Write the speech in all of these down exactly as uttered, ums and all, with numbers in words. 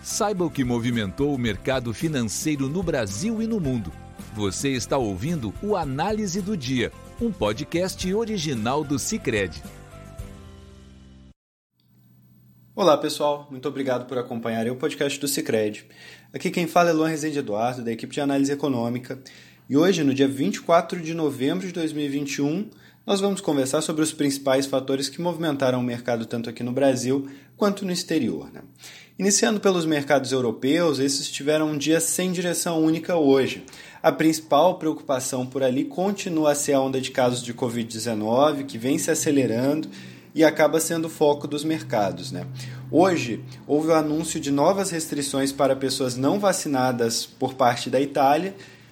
Saiba o que movimentou o mercado financeiro no Brasil e no mundo. Você está ouvindo o Análise do Dia, um podcast original do Sicredi. Olá pessoal, muito obrigado por acompanhar o podcast do Sicredi. Aqui quem fala é Luan Rezende Eduardo, da equipe de análise econômica. E hoje, no dia vinte e quatro de novembro de dois mil e vinte e um, nós vamos conversar sobre os principais fatores que movimentaram o mercado tanto aqui no Brasil quanto no exterior, né? Iniciando pelos mercados europeus, esses tiveram um dia sem direção única hoje. A principal preocupação por ali continua a ser a onda de casos de covid dezenove, que vem se acelerando e acaba sendo o foco dos mercados, né? Hoje, houve o anúncio de novas restrições para pessoas não vacinadas por parte da Itália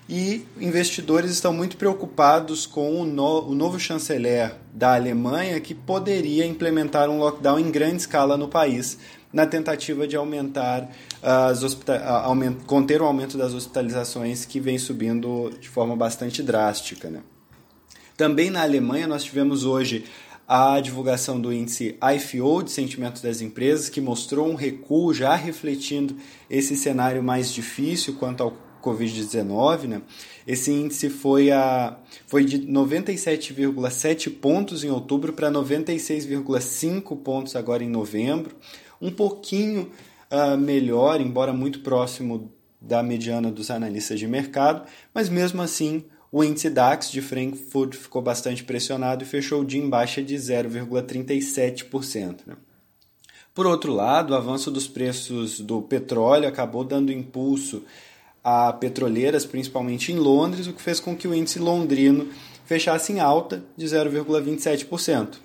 e investidores estão muito preocupados com o, no, o novo chanceler da Alemanha, que poderia implementar um lockdown em grande escala no país, na tentativa de aumentar as hospita- aument- conter o aumento das hospitalizações que vem subindo de forma bastante drástica, né? Também na Alemanha nós tivemos hoje a divulgação do índice I F O, de sentimento das empresas, que mostrou um recuo já refletindo esse cenário mais difícil quanto ao covid dezenove, né? Esse índice foi, a, foi de noventa e sete vírgula sete pontos em outubro para noventa e seis vírgula cinco pontos agora em novembro, um pouquinho uh, melhor, embora muito próximo da mediana dos analistas de mercado, mas mesmo assim o índice DAX de Frankfurt ficou bastante pressionado e fechou o dia em baixa de zero vírgula trinta e sete por cento. Né? Por outro lado, o avanço dos preços do petróleo acabou dando impulso a petroleiras, principalmente em Londres, o que fez com que o índice londrino fechasse em alta de zero vírgula vinte e sete por cento.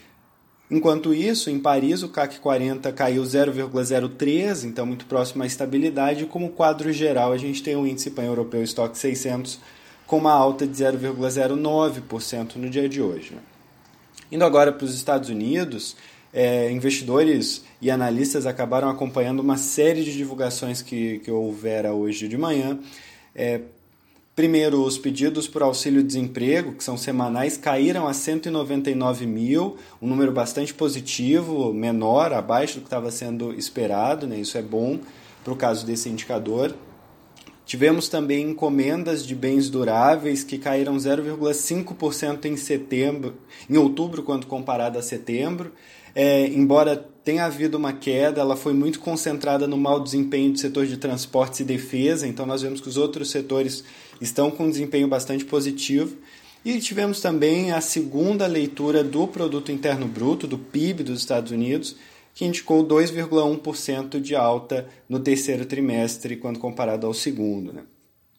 Enquanto isso, em Paris, o C A C quarenta caiu zero vírgula zero três por cento, então muito próximo à estabilidade, e como quadro geral a gente tem o índice pan-europeu Stoxx seiscentos com uma alta de zero vírgula zero nove por cento no dia de hoje. Indo agora para os Estados Unidos, é, investidores e analistas acabaram acompanhando uma série de divulgações que, que houvera hoje de manhã. É, Primeiro, os pedidos por auxílio-desemprego, que são semanais, caíram a cento e noventa e nove mil, um número bastante positivo, menor, abaixo do que estava sendo esperado, né? Isso é bom para o caso desse indicador. Tivemos também encomendas de bens duráveis que caíram zero vírgula cinco por cento em setembro, em outubro, quando comparado a setembro. É, embora tenha havido uma queda, ela foi muito concentrada no mau desempenho do setor de transportes e defesa, então nós vemos que os outros setores estão com um desempenho bastante positivo. E tivemos também a segunda leitura do Produto Interno Bruto, do P I B dos Estados Unidos, que indicou dois vírgula um por cento de alta no terceiro trimestre, quando comparado ao segundo, né?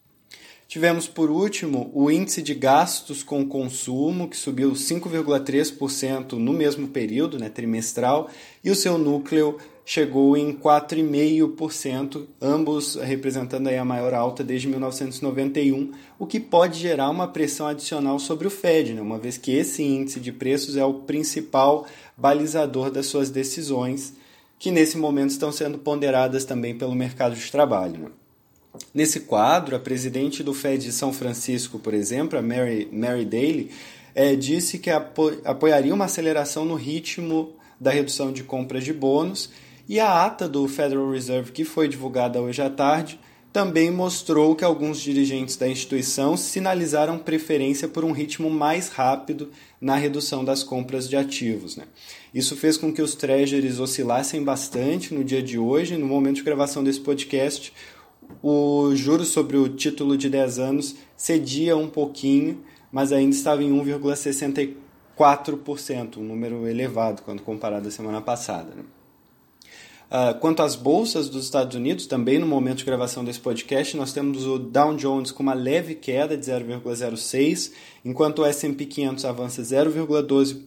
Tivemos, por último, o índice de gastos com consumo, que subiu cinco vírgula três por cento no mesmo período, né, trimestral, e o seu núcleo chegou em quatro vírgula cinco por cento, ambos representando aí a maior alta desde mil novecentos e noventa e um, o que pode gerar uma pressão adicional sobre o Fed, né, uma vez que esse índice de preços é o principal balizador das suas decisões, que nesse momento estão sendo ponderadas também pelo mercado de trabalho, né? Nesse quadro, a presidente do Fed de São Francisco, por exemplo, a Mary, Mary Daly, é, disse que apo- apoiaria uma aceleração no ritmo da redução de compras de bônus, e a ata do Federal Reserve, que foi divulgada hoje à tarde, também mostrou que alguns dirigentes da instituição sinalizaram preferência por um ritmo mais rápido na redução das compras de ativos, né? Isso fez com que os treasuries oscilassem bastante no dia de hoje. No momento de gravação desse podcast, o juros sobre o título de dez anos cedia um pouquinho, mas ainda estava em um vírgula sessenta e quatro por cento, um número elevado quando comparado à semana passada, né? Uh, quanto às bolsas dos Estados Unidos, também no momento de gravação desse podcast, nós temos o Dow Jones com uma leve queda de zero vírgula zero seis por cento, enquanto o S and P quinhentos avança zero vírgula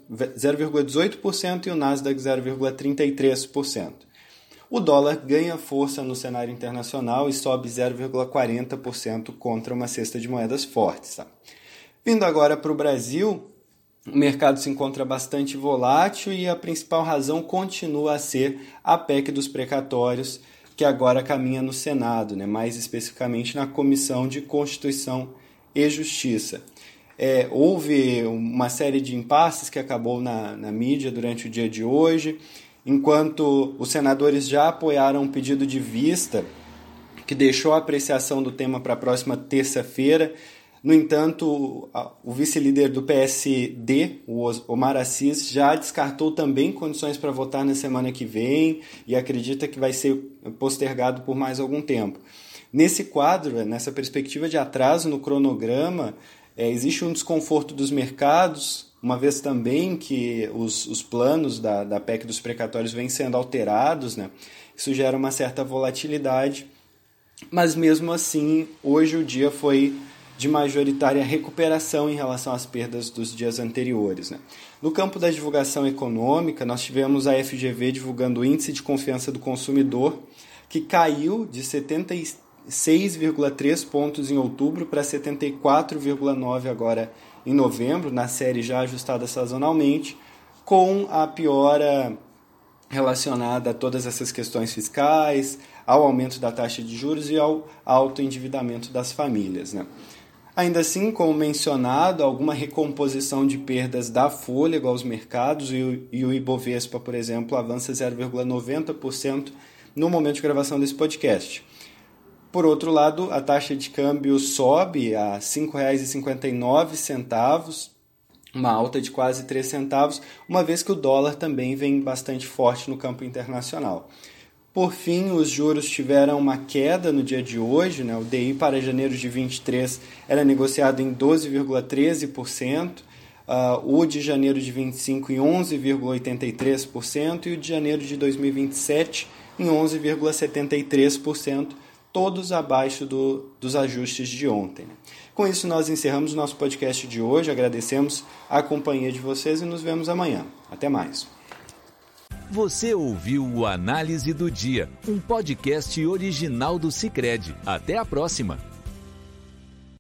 dezoito por cento e o Nasdaq zero vírgula trinta e três por cento. O dólar ganha força no cenário internacional e sobe zero vírgula quarenta por cento contra uma cesta de moedas fortes. Tá? Vindo agora para o Brasil, o mercado se encontra bastante volátil e a principal razão continua a ser a P E C dos precatórios, que agora caminha no Senado, né? Mais especificamente na Comissão de Constituição e Justiça. É, houve uma série de impasses que acabou na, na mídia durante o dia de hoje. Enquanto os senadores já apoiaram um pedido de vista que deixou a apreciação do tema para a próxima terça-feira, no entanto, o vice-líder do P S D, o Omar Aziz, já descartou também condições para votar na semana que vem e acredita que vai ser postergado por mais algum tempo. Nesse quadro, nessa perspectiva de atraso no cronograma, é, existe um desconforto dos mercados, uma vez também que os, os planos da, da P E C dos precatórios vêm sendo alterados, né? Isso gera uma certa volatilidade, mas mesmo assim, hoje o dia foi de majoritária recuperação em relação às perdas dos dias anteriores, né? No campo da divulgação econômica, nós tivemos a F G V divulgando o Índice de Confiança do Consumidor, que caiu de setenta e seis vírgula três pontos em outubro para setenta e quatro vírgula nove agora em novembro, na série já ajustada sazonalmente, com a piora relacionada a todas essas questões fiscais, ao aumento da taxa de juros e ao alto endividamento das famílias, né? Ainda assim, como mencionado, alguma recomposição de perdas dá fôlego aos mercados e o, e o Ibovespa, por exemplo, avança zero vírgula noventa por cento no momento de gravação desse podcast. Por outro lado, a taxa de câmbio sobe a cinco reais e cinquenta e nove centavos, uma alta de quase três centavos, uma vez que o dólar também vem bastante forte no campo internacional. Por fim, os juros tiveram uma queda no dia de hoje, né? O D I para janeiro de vinte e três era negociado em doze vírgula treze por cento, uh, o de janeiro de vinte e cinco em onze vírgula oitenta e três por cento e o de janeiro de dois mil e vinte e sete em onze vírgula setenta e três por cento, todos abaixo do, dos ajustes de ontem, né? Com isso, nós encerramos o nosso podcast de hoje, agradecemos a companhia de vocês e nos vemos amanhã. Até mais. Você ouviu o Análise do Dia, um podcast original do Sicredi. Até a próxima!